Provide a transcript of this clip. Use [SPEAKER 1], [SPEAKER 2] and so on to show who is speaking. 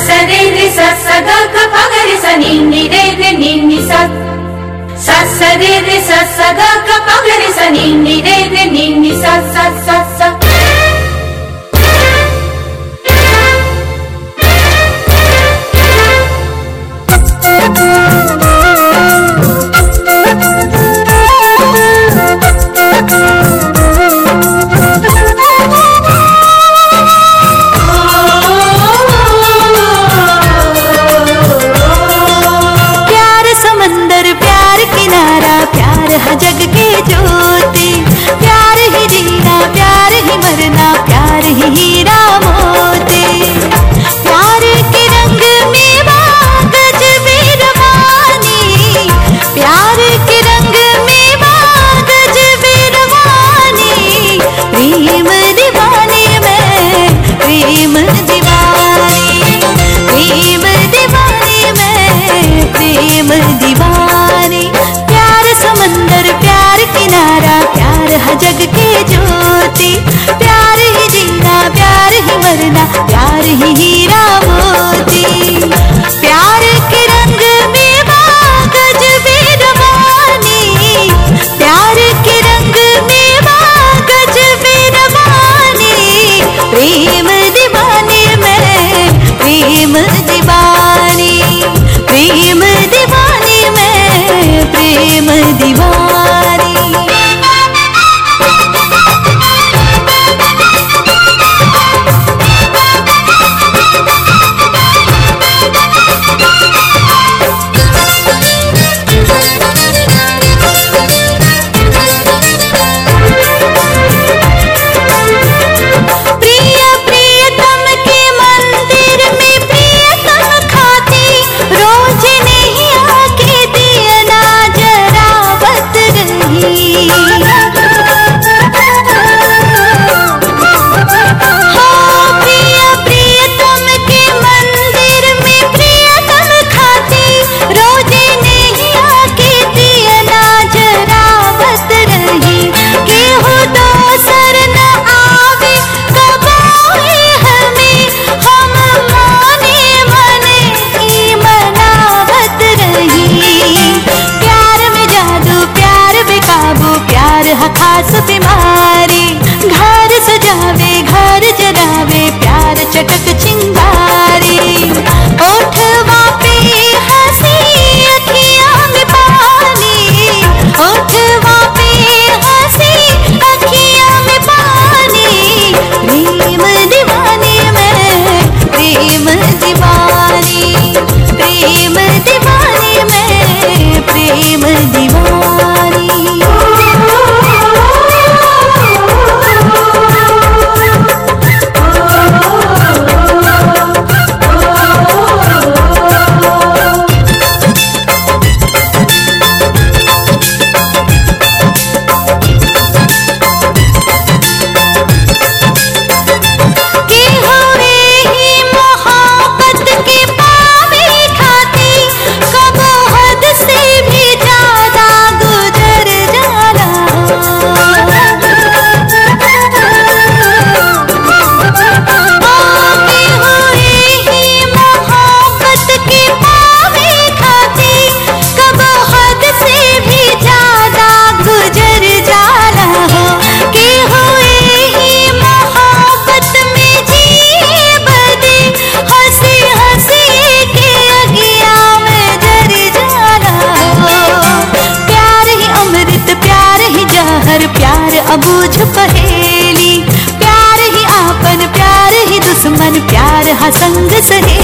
[SPEAKER 1] रे रे सा सा ग ग प ग रे सा नी नी रे रे नी नी सा सा रे रे सा सा ग ग प ग रे सा नी नी रे रे नी नी सा सा सा सा।
[SPEAKER 2] जग के ज्योति प्यार ही जीना प्यार ही मरना प्यार ही हीरा मोती प्यार के रंग में गज बेरवानी प्यार के रंग में गज बेरवानी प्रेम दीवानी में प्रेम दीवानी प्रेम दीवानी में प्रेम दीवानी समंदर प्यार किनारा प्यार है जग के ज्योति प्यार ही जीना प्यार ही मरना प्यार ही हीरा मोती प्यार के रंग में गज बेरवानी प्यार के रंग में गज बेरवानी प्रेम दीवानी में प्रेम दीवानी प्रेम दीवानी में प्रेम दीवानी। प्रिय प्रियतम के मंदिर में प्रियतम खाती रोज नहीं आके दिया ना जरावत रही प्रिय प्रियतम के मंदिर में प्रियतम खाती रोज नहीं आके दिया ना जरावत रही केहू दोसर न आवे कबाए हमें हम माने मने ई मनावत रही प्यार में जादू प्यार बेकाबू प्यार है खास बीमारी घर सजावे घर जरावे प्यार चटक चिंगारी ओठवा पे हंसी अखियां में पानी ओठवा पे हंसी अखियां में पानी प्रेम दीवानी में प्रेम दीवानी प्रेम दीवानी में प्रेम दीवानी। अबूझ पहेली प्यार ही आपन प्यार ही दुश्मन प्यार हा संग सहे